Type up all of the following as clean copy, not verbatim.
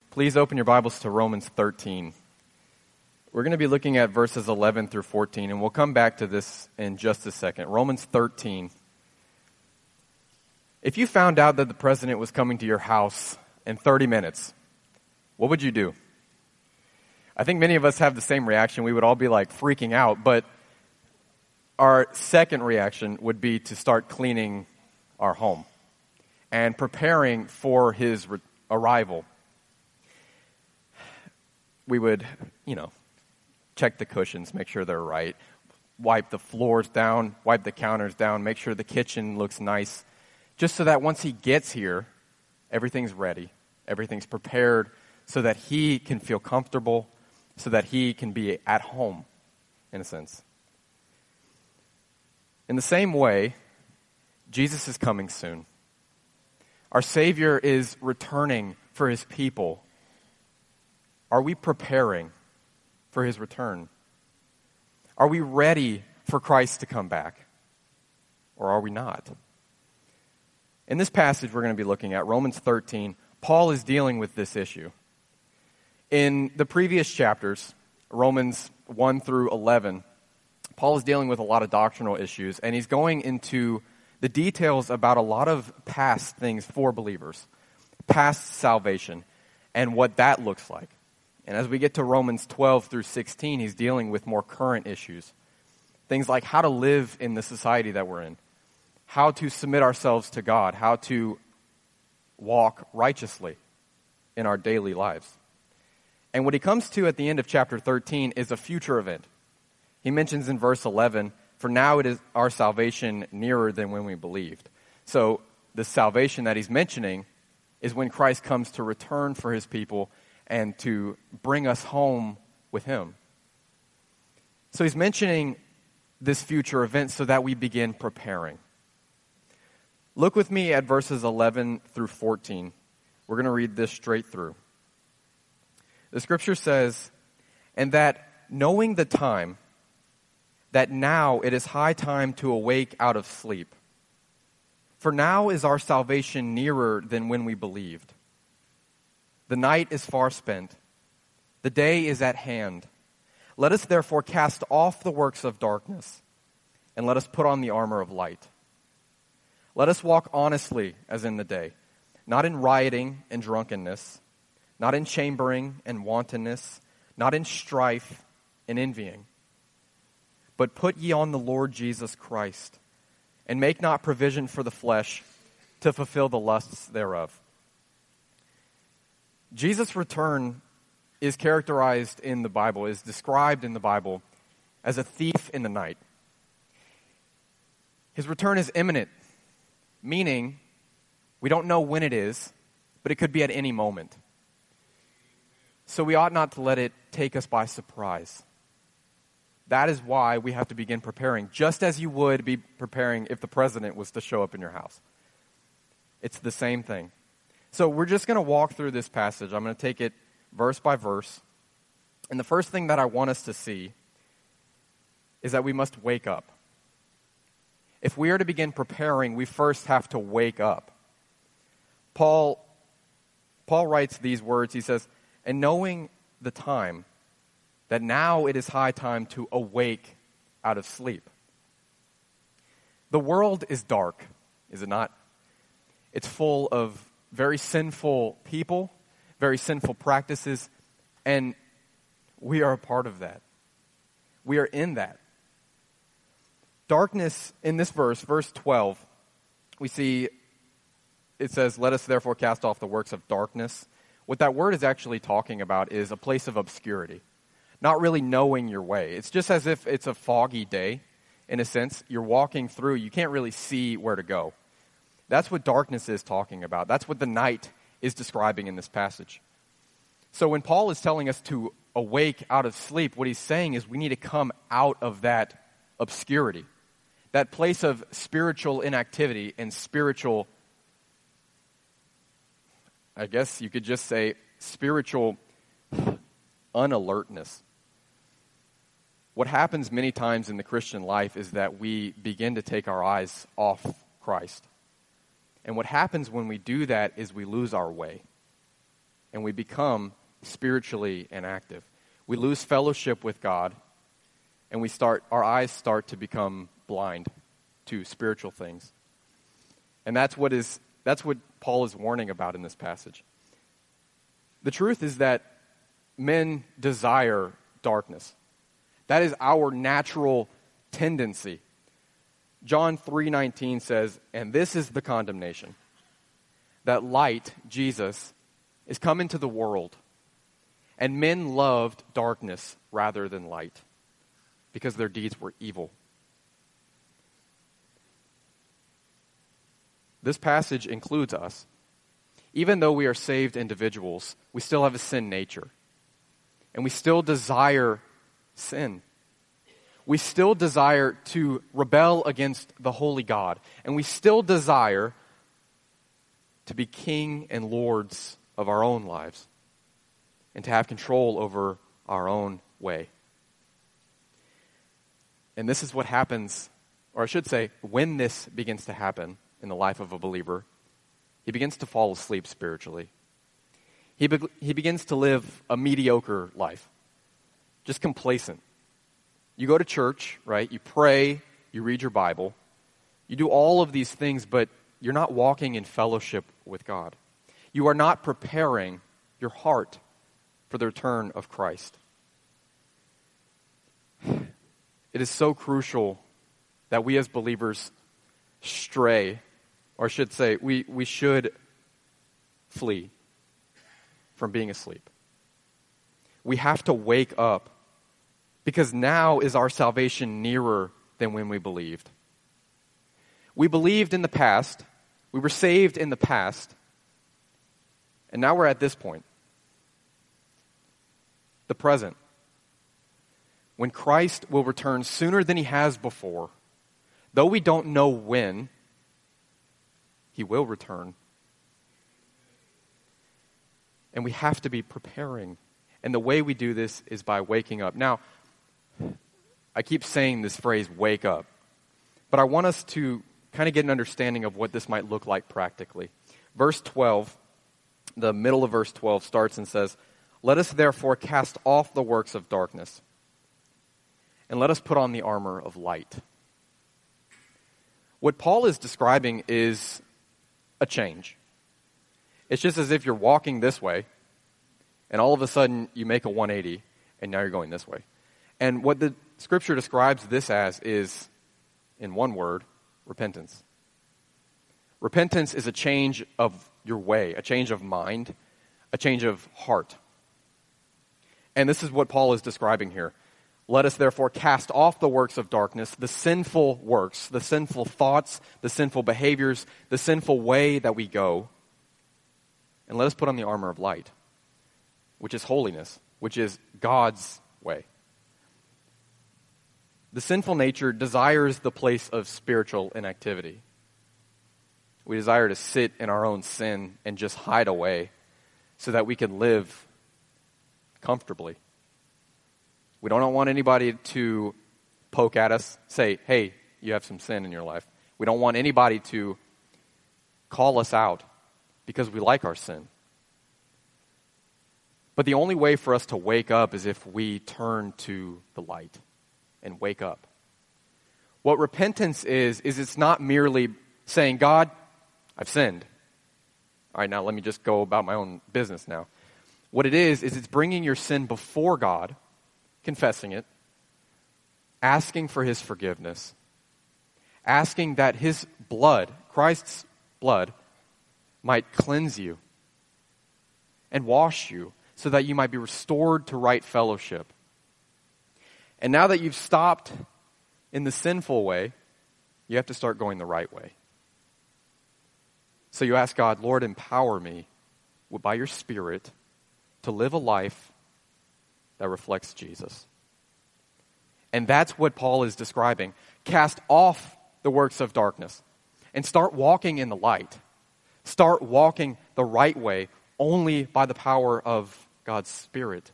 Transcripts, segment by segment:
Please open your Bibles to Romans 13. We're going to be looking at verses 11 through 14, and we'll come back to this in just a second. Romans 13. If you found out that the president was coming to your house in 30 minutes, what would you do? I think many of us have the same reaction. We would all be like freaking out, but our second reaction would be to start cleaning our home and preparing for his arrival. We would, check the cushions, make sure they're right, wipe the floors down, wipe the counters down, make sure the kitchen looks nice, just so that once he gets here, everything's ready, everything's prepared so that he can feel comfortable, so that he can be at home, in a sense. In the same way, Jesus is coming soon. Our Savior is returning for his people. Are we preparing for his return? Are we ready for Christ to come back? Or are we not? In this passage we're going to be looking at, Romans 13, Paul is dealing with this issue. In the previous chapters, Romans 1 through 11, Paul is dealing with a lot of doctrinal issues, and he's going into the details about a lot of past things for believers, past salvation, and what that looks like. And as we get to Romans 12 through 16, he's dealing with more current issues. Things like how to live in the society that we're in, how to submit ourselves to God, how to walk righteously in our daily lives. And what he comes to at the end of chapter 13 is a future event. He mentions in verse 11, "For now it is our salvation nearer than when we believed." So the salvation that he's mentioning is when Christ comes to return for his people and to bring us home with him. So he's mentioning this future event so that we begin preparing. Look with me at verses 11 through 14. We're going to read this straight through. The scripture says, "And that knowing the time, that now it is high time to awake out of sleep. For now is our salvation nearer than when we believed. The night is far spent. The day is at hand. Let us therefore cast off the works of darkness, and let us put on the armor of light. Let us walk honestly as in the day, not in rioting and drunkenness, not in chambering and wantonness, not in strife and envying. But put ye on the Lord Jesus Christ, and make not provision for the flesh to fulfill the lusts thereof." Jesus' return is characterized in the Bible, is described in the Bible as a thief in the night. His return is imminent, meaning we don't know when it is, but it could be at any moment. So we ought not to let it take us by surprise. That is why we have to begin preparing, just as you would be preparing if the president was to show up in your house. It's the same thing. So we're just going to walk through this passage. I'm going to take it verse by verse. And the first thing that I want us to see is that we must wake up. If we are to begin preparing, we first have to wake up. Paul writes these words. He says, "And knowing the time, that now it is high time to awake out of sleep." The world is dark, is it not? It's full of very sinful people, very sinful practices, and we are a part of that. We are in that. Darkness, in this verse 12, we see it says, "Let us therefore cast off the works of darkness." What that word is actually talking about is a place of obscurity. Not really knowing your way. It's just as if it's a foggy day, in a sense. You're walking through, you can't really see where to go. That's what darkness is talking about. That's what the night is describing in this passage. So when Paul is telling us to awake out of sleep, what he's saying is we need to come out of that obscurity, that place of spiritual inactivity and spiritual, I guess you could just say, spiritual unalertness. What happens many times in the Christian life is that we begin to take our eyes off Christ. And what happens when we do that is we lose our way. and we become spiritually inactive. We lose fellowship with God, and our eyes start to become blind to spiritual things. And that's what Paul is warning about in this passage. The truth is that men desire darkness. That is our natural tendency. John 3:19 says, "And this is the condemnation, that light, Jesus, is come into the world, and men loved darkness rather than light, because their deeds were evil." This passage includes us. Even though we are saved individuals, we still have a sin nature. And we still desire sin. We still desire to rebel against the holy God. And we still desire to be king and lords of our own lives. And to have control over our own way. And this is what happens, or I should say, when this begins to happen in the life of a believer, he begins to fall asleep spiritually. He begins to live a mediocre life, just complacent. You go to church, right? You pray, you read your Bible, you do all of these things, but you're not walking in fellowship with God. You are not preparing your heart for the return of Christ. It is so crucial that we as believers stray, or I should say, we should flee from being asleep. We have to wake up, because now is our salvation nearer than when we believed. We believed in the past, we were saved in the past, and now we're at this point. The present. When Christ will return sooner than he has before, though we don't know when, he will return. And we have to be preparing. And the way we do this is by waking up. Now, I keep saying this phrase, wake up. But I want us to kind of get an understanding of what this might look like practically. Verse 12, the middle of verse 12 starts and says, "Let us therefore cast off the works of darkness, and let us put on the armor of light." What Paul is describing is a change. It's just as if you're walking this way, and all of a sudden you make a 180, and now you're going this way. And what the Scripture describes this as is, in one word, repentance. Repentance is a change of your way, a change of mind, a change of heart. And this is what Paul is describing here. Let us therefore cast off the works of darkness, the sinful works, the sinful thoughts, the sinful behaviors, the sinful way that we go, and let us put on the armor of light, which is holiness, which is God's way. The sinful nature desires the place of spiritual inactivity. We desire to sit in our own sin and just hide away so that we can live comfortably. We don't want anybody to poke at us, say, hey, you have some sin in your life. We don't want anybody to call us out because we like our sin. But the only way for us to wake up is if we turn to the light and wake up. What repentance is it's not merely saying, God, I've sinned. All right, now let me just go about my own business now. What it is it's bringing your sin before God, confessing it, asking for his forgiveness, asking that his blood, Christ's blood, might cleanse you and wash you so that you might be restored to right fellowship. And now that you've stopped in the sinful way, you have to start going the right way. So you ask God, Lord, empower me by your Spirit to live a life that reflects Jesus. And that's what Paul is describing. Cast off the works of darkness and start walking in the light. Start walking the right way only by the power of God's Spirit.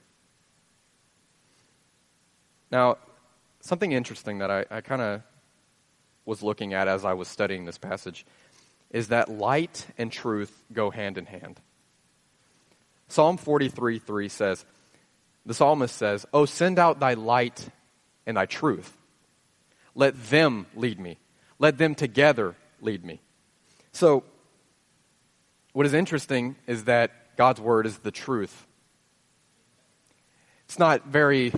Now, something interesting that I kind of was looking at as I was studying this passage is that light and truth go hand in hand. Psalm 43:3 says, the psalmist says, "Oh, send out thy light and thy truth. Let them lead me. Let them together lead me." So, what is interesting is that God's word is the truth. It's not very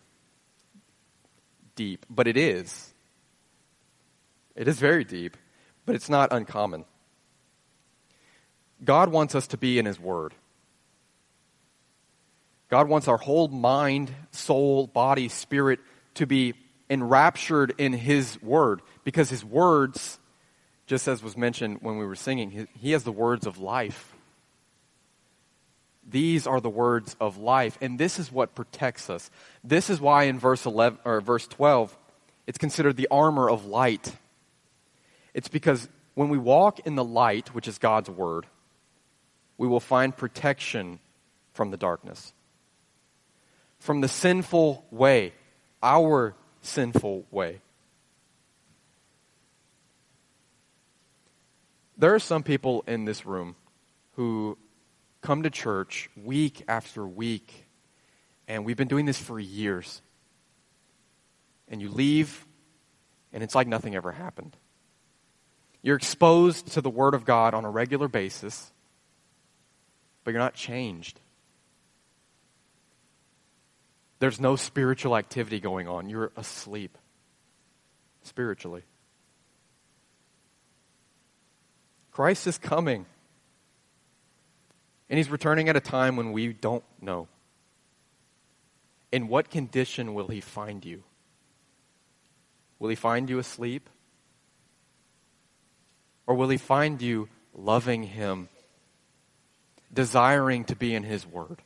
deep, but it is. It is very deep, but it's not uncommon. God wants us to be in His word. God wants our whole mind, soul, body, spirit to be enraptured in His word, because His words, just as was mentioned when we were singing, He has the words of life. These are the words of life, and this is what protects us. This is why in verse 12, it's considered the armor of light. It's because when we walk in the light, which is God's word, we will find protection from the darkness, from the sinful way, our sinful way. There are some people in this room who come to church week after week, and we've been doing this for years. And you leave, and it's like nothing ever happened. You're exposed to the Word of God on a regular basis, but you're not changed. There's no spiritual activity going on. You're asleep spiritually. Christ is coming. And He's returning at a time when we don't know. In what condition will He find you? Will He find you asleep? Or will He find you loving Him, desiring to be in His word?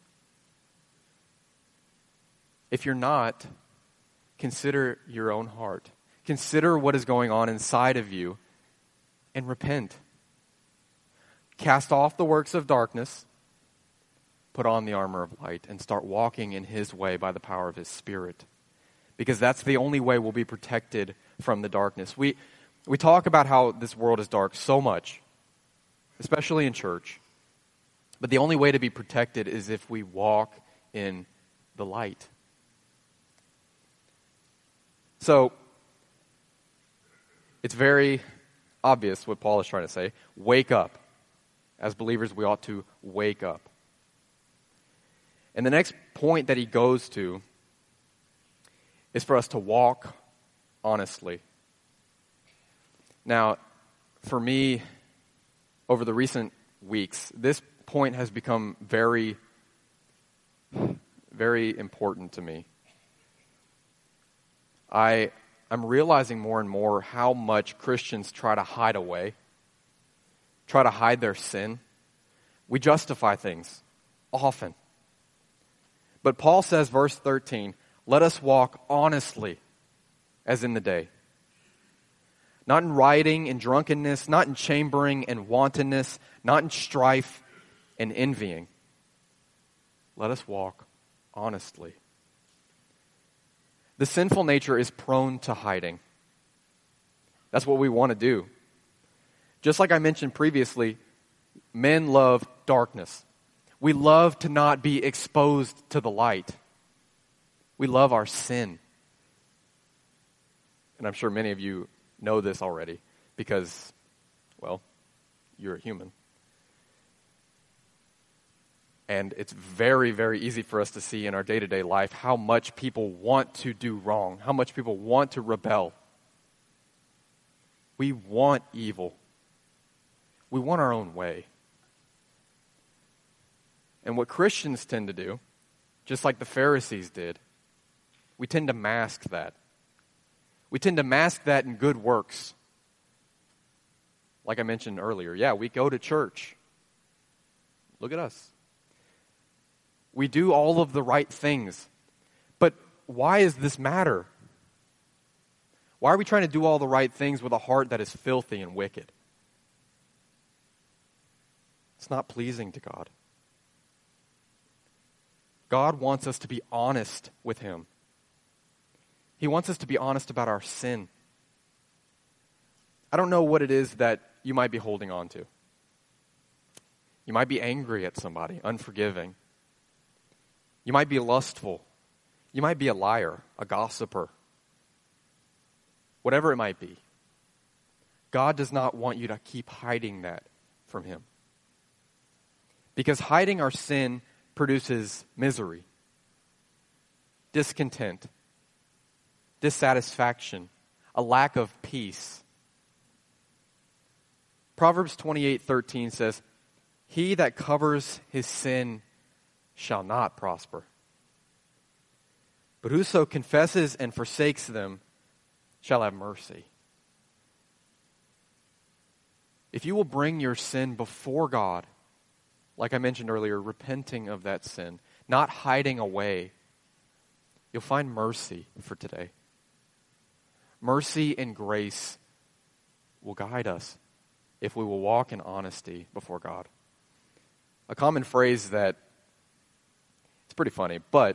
If you're not, consider your own heart. Consider what is going on inside of you and repent. Cast off the works of darkness, put on the armor of light, and start walking in His way by the power of His Spirit. Because that's the only way we'll be protected from the darkness. We talk about how this world is dark so much, especially in church. But the only way to be protected is if we walk in the light. So, it's very obvious what Paul is trying to say. Wake up. As believers, we ought to wake up. And the next point that he goes to is for us to walk honestly. Now, for me, over the recent weeks, this point has become very, very important to me. I'm realizing more and more how much Christians try to hide away, try to hide their sin. We justify things often. But Paul says, verse 13, "Let us walk honestly as in the day. Not in rioting and drunkenness, not in chambering and wantonness, not in strife and envying. Let us walk honestly." The sinful nature is prone to hiding. That's what we want to do. Just like I mentioned previously, men love darkness. We love to not be exposed to the light. We love our sin. And I'm sure many of you know this already because, well, you're a human. And it's very, very easy for us to see in our day-to-day life how much people want to do wrong, how much people want to rebel. We want evil. We want our own way. And what Christians tend to do, just like the Pharisees did, we tend to mask that. We tend to mask that in good works. Like I mentioned earlier, yeah, we go to church. Look at us. We do all of the right things. But why does this matter? Why are we trying to do all the right things with a heart that is filthy and wicked? It's not pleasing to God. God wants us to be honest with Him. He wants us to be honest about our sin. I don't know what it is that you might be holding on to. You might be angry at somebody, unforgiving. You might be lustful. You might be a liar, a gossiper. Whatever it might be. God does not want you to keep hiding that from Him. Because hiding our sin produces misery, discontent, dissatisfaction, a lack of peace. Proverbs 28:13 says, "He that covers his sin shall not prosper. But whoso confesses and forsakes them shall have mercy." If you will bring your sin before God, like I mentioned earlier, repenting of that sin, not hiding away, you'll find mercy for today. Mercy and grace will guide us if we will walk in honesty before God. A common phrase that, it's pretty funny, but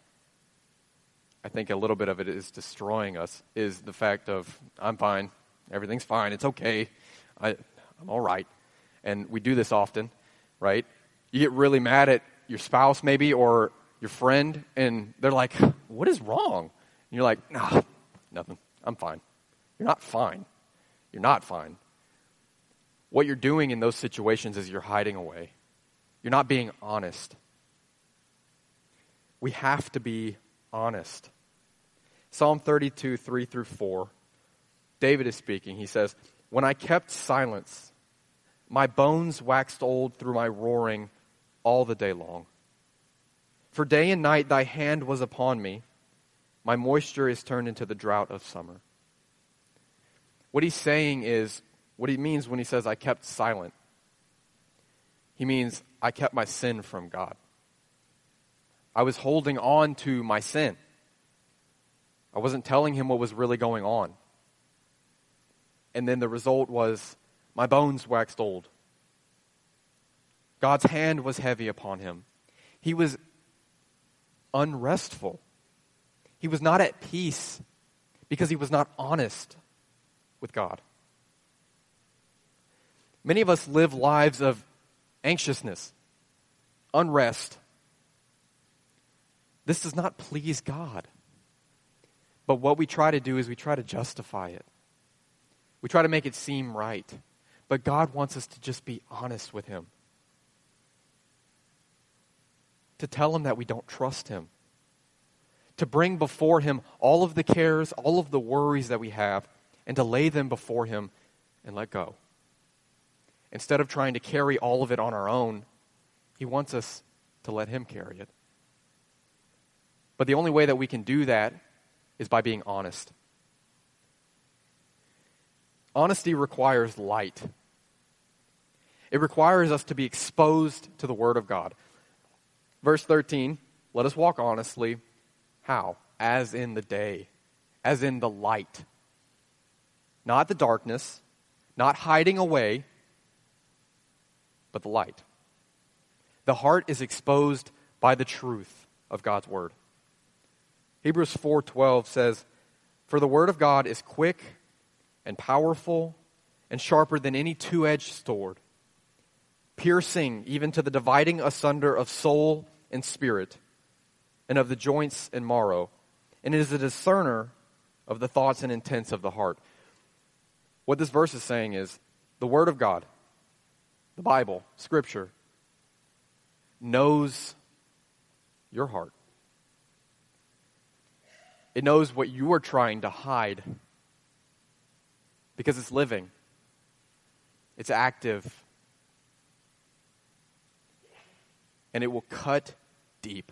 I think a little bit of it is destroying us, is the fact of, I'm fine, everything's fine, it's okay, I'm all right. And we do this often, right? You get really mad at your spouse maybe or your friend, and they're like, "What is wrong?" And you're like, "Nah, nothing, I'm fine." You're not fine. You're not fine. What you're doing in those situations is you're hiding away. You're not being honest. We have to be honest. Psalm 32, 3-4, David is speaking. He says, "When I kept silence, my bones waxed old through my roaring all the day long. For day and night thy hand was upon me. My moisture is turned into the drought of summer." What he's saying is, what he means when he says, "I kept silent," he means I kept my sin from God. I was holding on to my sin. I wasn't telling him what was really going on. And then the result was my bones waxed old. God's hand was heavy upon him. He was unrestful. He was not at peace because he was not honest with God. Many of us live lives of anxiousness, unrest. This does not please God. But what we try to do is we try to justify it. We try to make it seem right. But God wants us to just be honest with Him. To tell Him that we don't trust Him. To bring before Him all of the cares, all of the worries that we have, and to lay them before Him and let go. Instead of trying to carry all of it on our own, He wants us to let Him carry it. But the only way that we can do that is by being honest. Honesty requires light. It requires us to be exposed to the Word of God. Verse 13, let us walk honestly. How? As in the day, as in the light. Not the darkness, not hiding away, but the light. The heart is exposed by the truth of God's Word. Hebrews 4:12 says, "For the Word of God is quick and powerful and sharper than any two-edged sword, piercing even to the dividing asunder of soul and spirit, and of the joints and marrow, and it is a discerner of the thoughts and intents of the heart." What this verse is saying is, the Word of God, the Bible, Scripture, knows your heart. It knows what you are trying to hide because it's living. It's active. And it will cut deep.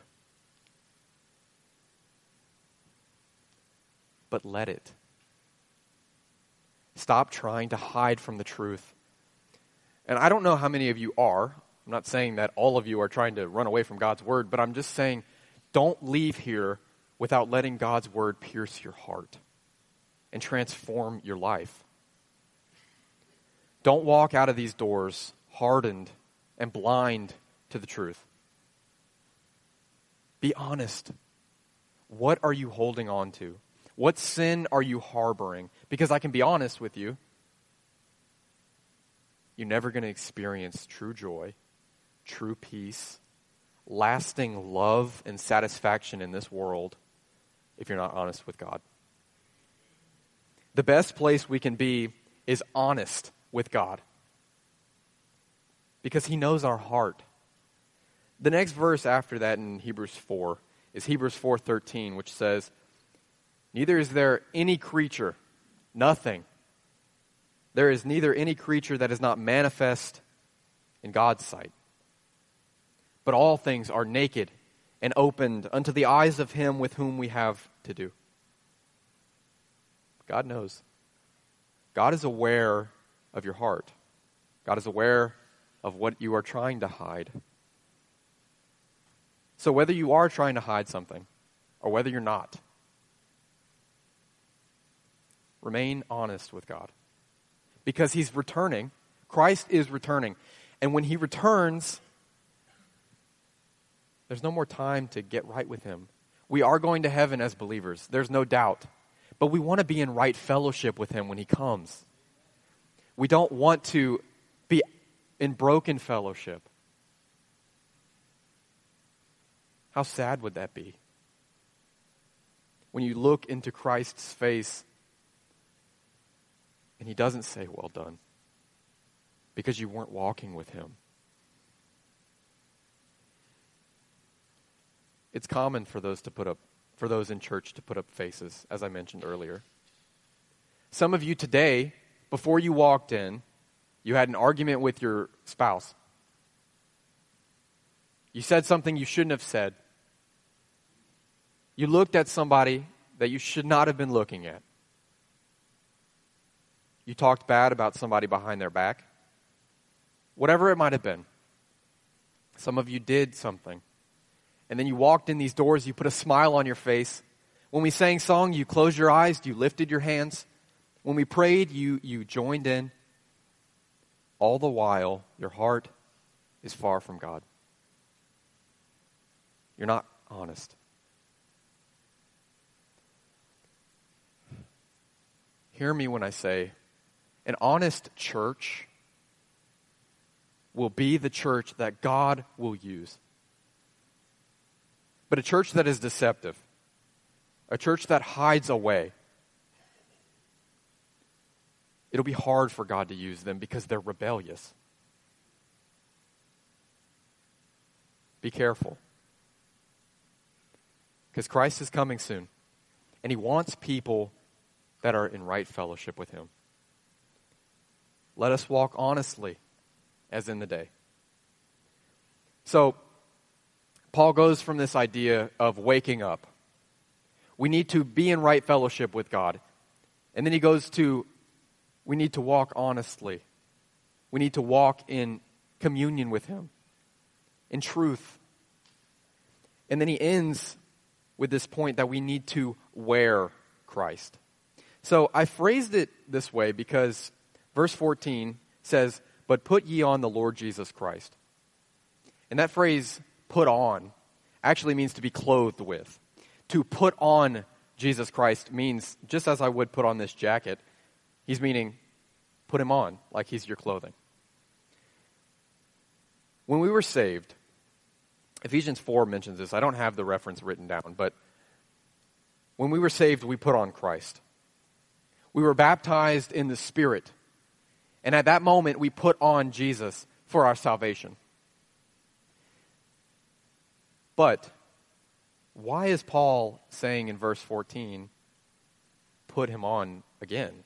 But let it. Stop trying to hide from the truth. And I don't know how many of you are. I'm not saying that all of you are trying to run away from God's Word, but I'm just saying don't leave here without letting God's Word pierce your heart and transform your life. Don't walk out of these doors hardened and blind to the truth. Be honest. What are you holding on to? What sin are you harboring? Because I can be honest with you, you're never going to experience true joy, true peace, lasting love and satisfaction in this world if you're not honest with God. The best place we can be is honest with God, because He knows our heart. The next verse after that in Hebrews 4 is Hebrews 4:13, which says, "Neither is there any creature, nothing. There is neither any creature that is not manifest in God's sight. But all things are naked and opened unto the eyes of Him with whom we have to do." God knows. God is aware of your heart. God is aware of what you are trying to hide. So whether you are trying to hide something or whether you're not, remain honest with God. Because He's returning. Christ is returning. And when He returns, there's no more time to get right with Him. We are going to heaven as believers. There's no doubt. But we want to be in right fellowship with Him when He comes. We don't want to be in broken fellowship. How sad would that be? When you look into Christ's face and He doesn't say, "Well done," because you weren't walking with Him. It's common for those in church to put up faces, as I mentioned earlier. Some of you today, before you walked in, you had an argument with your spouse. You said something you shouldn't have said. You looked at somebody that you should not have been looking at. You talked bad about somebody behind their back. Whatever it might have been. Some of you did something. And then you walked in these doors, you put a smile on your face. When we sang song, you closed your eyes, you lifted your hands. When we prayed, you joined in. All the while, your heart is far from God. You're not honest. Hear me when I say, an honest church will be the church that God will use. But a church that is deceptive, a church that hides away, it'll be hard for God to use them because they're rebellious. Be careful. Because Christ is coming soon, and He wants people that are in right fellowship with Him. Let us walk honestly as in the day. So, Paul goes from this idea of waking up. We need to be in right fellowship with God. And then he goes to, we need to walk honestly. We need to walk in communion with Him, in truth. And then he ends with this point that we need to wear Christ. So I phrased it this way because verse 14 says, "But put ye on the Lord Jesus Christ." And that phrase, "put on," actually means to be clothed with. To put on Jesus Christ means, just as I would put on this jacket, He's meaning put Him on like He's your clothing. When we were saved, Ephesians 4 mentions this. I don't have the reference written down, but when we were saved, we put on Christ. We were baptized in the Spirit. And at that moment, we put on Jesus for our salvation. But why is Paul saying in verse 14, put Him on again?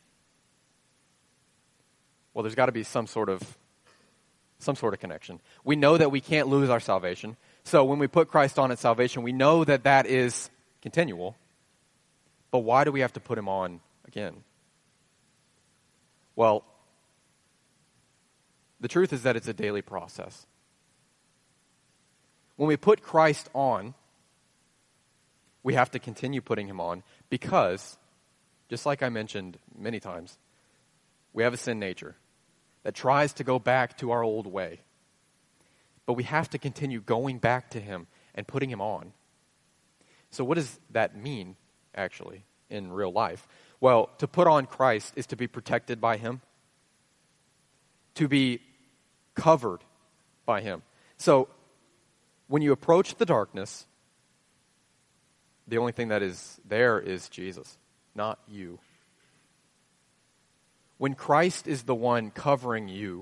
Well, there's got to be some sort of connection. We know that we can't lose our salvation. So when we put Christ on at salvation, we know that that is continual. But why do we have to put Him on again? Well, the truth is that it's a daily process. When we put Christ on, we have to continue putting Him on because, just like I mentioned many times, we have a sin nature that tries to go back to our old way. But we have to continue going back to Him and putting Him on. So what does that mean, actually, in real life? Well, to put on Christ is to be protected by Him, to be covered by Him. So When you approach the darkness, the only thing that is there is Jesus, not you. When Christ is the one covering you,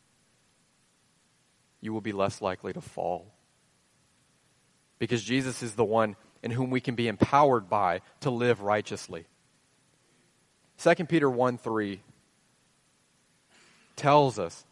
you will be less likely to fall. Because Jesus is the one in whom we can be empowered by to live righteously. 2 Peter 1:3 tells us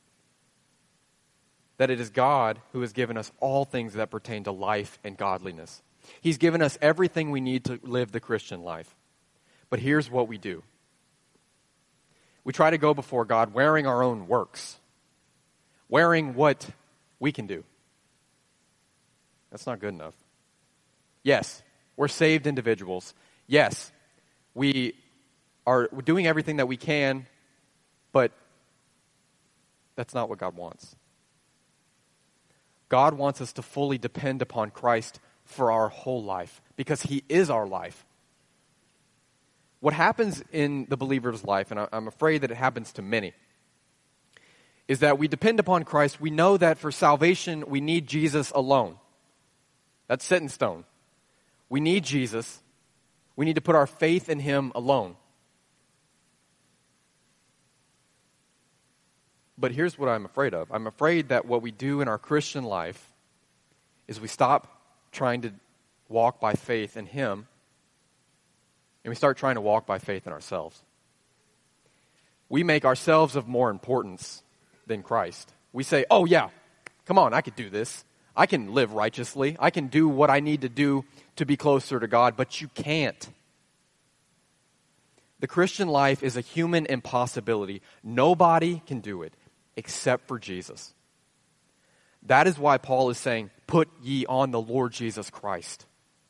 that it is God who has given us all things that pertain to life and godliness. He's given us everything we need to live the Christian life. But here's what we do. We try to go before God wearing our own works, wearing what we can do. That's not good enough. Yes, we're saved individuals. Yes, we are doing everything that we can, but that's not what God wants. God wants us to fully depend upon Christ for our whole life because He is our life. What happens in the believer's life, and I'm afraid that it happens to many, is that we depend upon Christ. We know that for salvation we need Jesus alone. That's set in stone. We need Jesus. We need to put our faith in Him alone. But here's what I'm afraid of. I'm afraid that what we do in our Christian life is we stop trying to walk by faith in Him and we start trying to walk by faith in ourselves. We make ourselves of more importance than Christ. We say, oh yeah, come on, I could do this. I can live righteously. I can do what I need to do to be closer to God, but you can't. The Christian life is a human impossibility. Nobody can do it except for Jesus. That is why Paul is saying, put ye on the Lord Jesus Christ.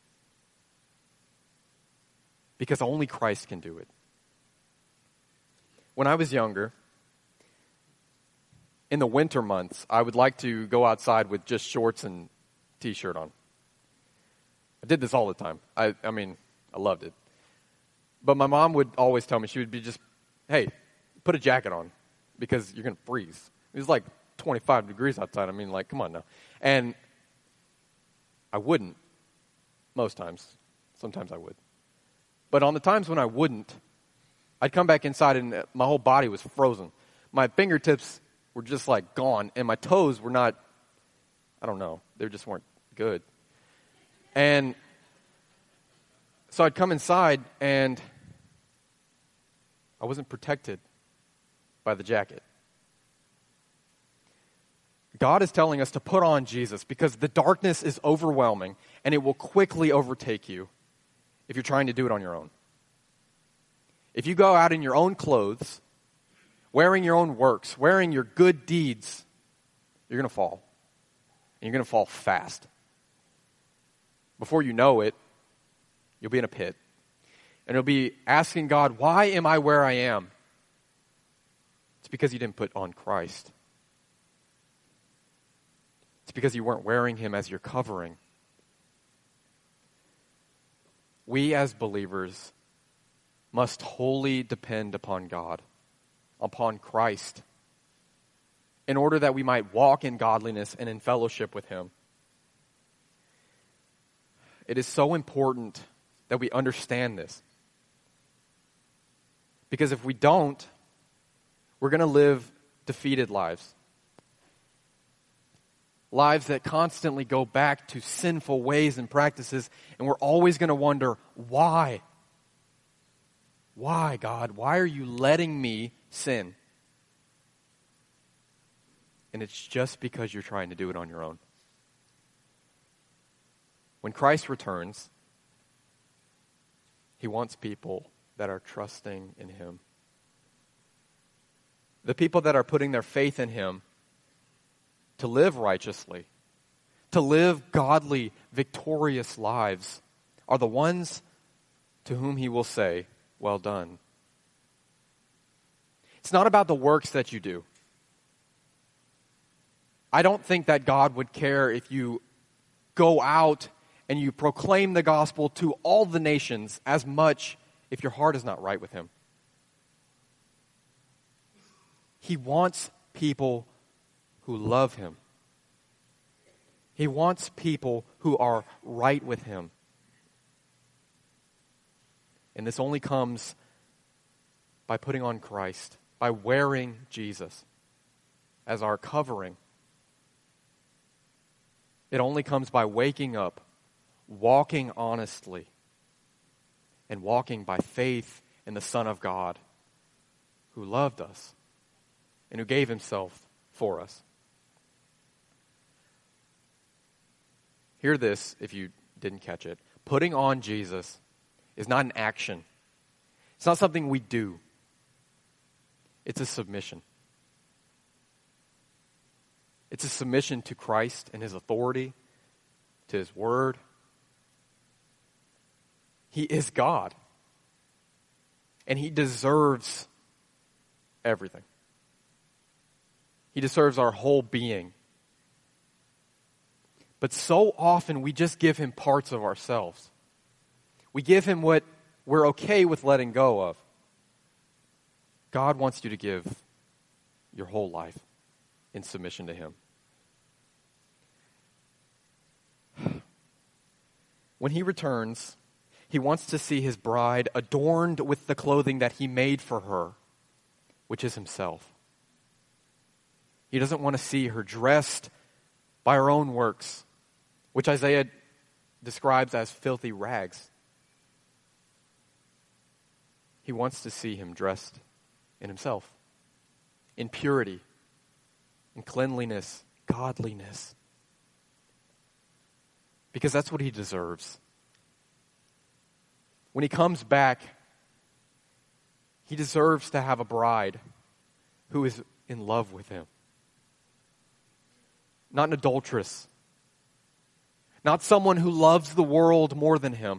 Because only Christ can do it. When I was younger, in the winter months, I would like to go outside with just shorts and t-shirt on. I did this all the time. I mean, I loved it. But my mom would always tell me, she would be just, hey, put a jacket on because you're going to freeze. It was like 25 degrees outside. I mean, like, come on now. And I wouldn't most times. Sometimes I would. But on the times when I wouldn't, I'd come back inside and my whole body was frozen. My fingertips were just like gone, and my toes were not, I don't know, they just weren't good. And so I'd come inside, and I wasn't protected by the jacket. God is telling us to put on Jesus because the darkness is overwhelming, and it will quickly overtake you if you're trying to do it on your own. If you go out in your own clothes, wearing your own works, wearing your good deeds, you're going to fall. And you're going to fall fast. Before you know it, you'll be in a pit. And you'll be asking God, why am I where I am? It's because you didn't put on Christ. It's because you weren't wearing Him as your covering. We as believers must wholly depend upon God, upon Christ, in order that we might walk in godliness and in fellowship with Him. It is so important that we understand this. Because if we don't, we're going to live defeated lives. Lives that constantly go back to sinful ways and practices, and we're always going to wonder, why? Why, God? Why are you letting me sin? And it's just because you're trying to do it on your own. When Christ returns, He wants people that are trusting in Him. The people that are putting their faith in Him to live righteously, to live godly, victorious lives, are the ones to whom He will say, well done. It's not about the works that you do. I don't think that God would care if you go out and you proclaim the gospel to all the nations as much if your heart is not right with Him. He wants people who love Him. He wants people who are right with him. And this only comes by putting on Christ, by wearing Jesus as our covering. It only comes by waking up, walking honestly, and walking by faith in the Son of God who loved us and who gave himself for us. Hear this if you didn't catch it. Putting on Jesus is not an action. It's not something we do. It's a submission. It's a submission to Christ and his authority, to his word. He is God. And he deserves everything. He deserves our whole being. But so often we just give him parts of ourselves. We give him what we're okay with letting go of. God wants you to give your whole life in submission to him. When he returns, he wants to see his bride adorned with the clothing that he made for her, which is himself. He doesn't want to see her dressed by her own works, which Isaiah describes as filthy rags. He wants to see him dressed in himself, in purity, in cleanliness, godliness. Because that's what he deserves. When he comes back, he deserves to have a bride who is in love with him. Not an adulteress. Not someone who loves the world more than him.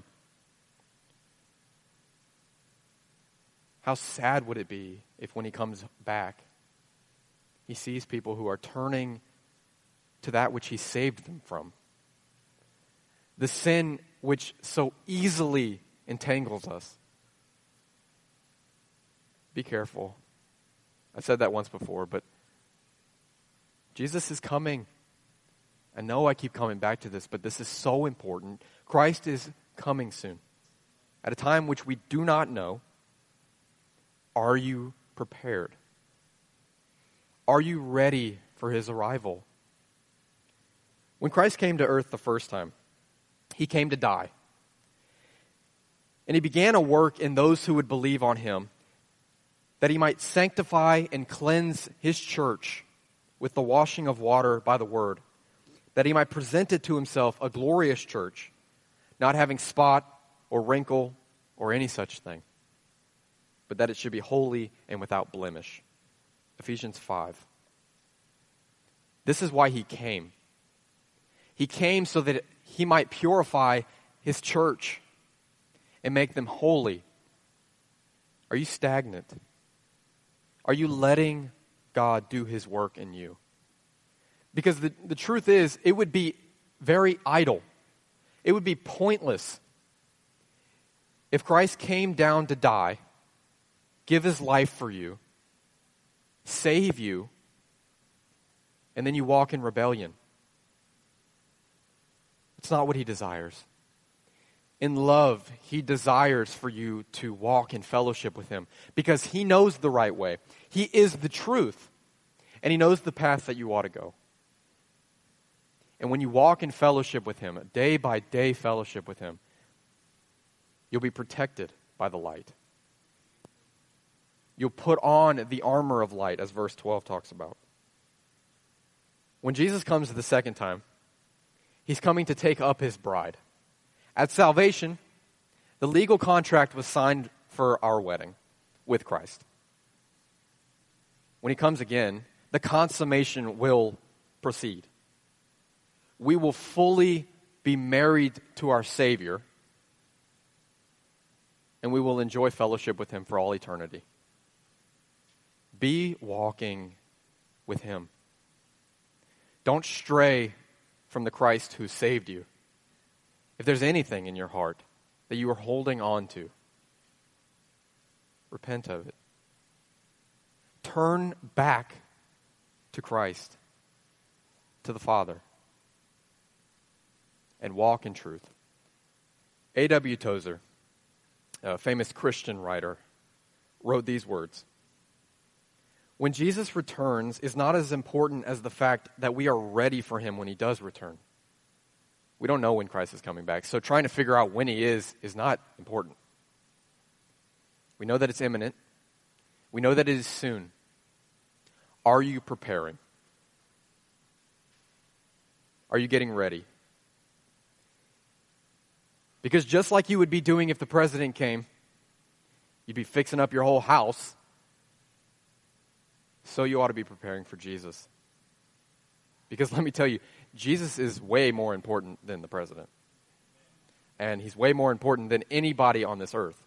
How sad would it be if when he comes back, he sees people who are turning to that which he saved them from. The sin which so easily entangles us. Be careful. I said that once before, but Jesus is coming. I know I keep coming back to this, but this is so important. Christ is coming soon. At a time which we do not know. Are you prepared? Are you ready for his arrival? When Christ came to earth the first time, he came to die. And he began a work in those who would believe on him, that he might sanctify and cleanse his church with the washing of water by the word, that he might present it to himself a glorious church, not having spot or wrinkle or any such thing, but that it should be holy and without blemish. Ephesians 5. This is why he came. He came so that he might purify his church and make them holy. Are you stagnant? Are you letting God do his work in you? Because the truth is, it would be very idle. It would be pointless if Christ came down to die, give his life for you, save you, and then you walk in rebellion. It's not what he desires. In love, he desires for you to walk in fellowship with him because he knows the right way. He is the truth, and he knows the path that you ought to go. And when you walk in fellowship with him, day by day fellowship with him, you'll be protected by the light. You'll put on the armor of light, as verse 12 talks about. When Jesus comes the second time, he's coming to take up his bride. At salvation, the legal contract was signed for our wedding with Christ. When he comes again, the consummation will proceed. We will fully be married to our Savior, and we will enjoy fellowship with him for all eternity. Be walking with him. Don't stray from the Christ who saved you. If there's anything in your heart that you are holding on to, repent of it. Turn back to Christ, to the Father. and walk in truth. A.W. Tozer, a famous Christian writer, wrote these words: "When Jesus returns is not as important as the fact that we are ready for him when he does return. We don't know when Christ is coming back, so trying to figure out when he is not important. We know that it's imminent. We know that it is soon. Are you preparing? Are you getting ready? Because just like you would be doing if the president came, you'd be fixing up your whole house, so you ought to be preparing for Jesus. Because let me tell you, Jesus is way more important than the president. And he's way more important than anybody on this earth.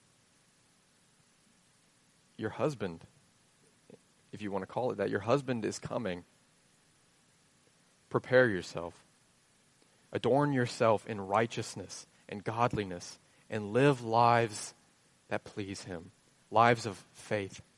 Your husband, if you want to call it that, your husband is coming. Prepare yourself. Adorn yourself in righteousness and godliness, and live lives that please him, lives of faith.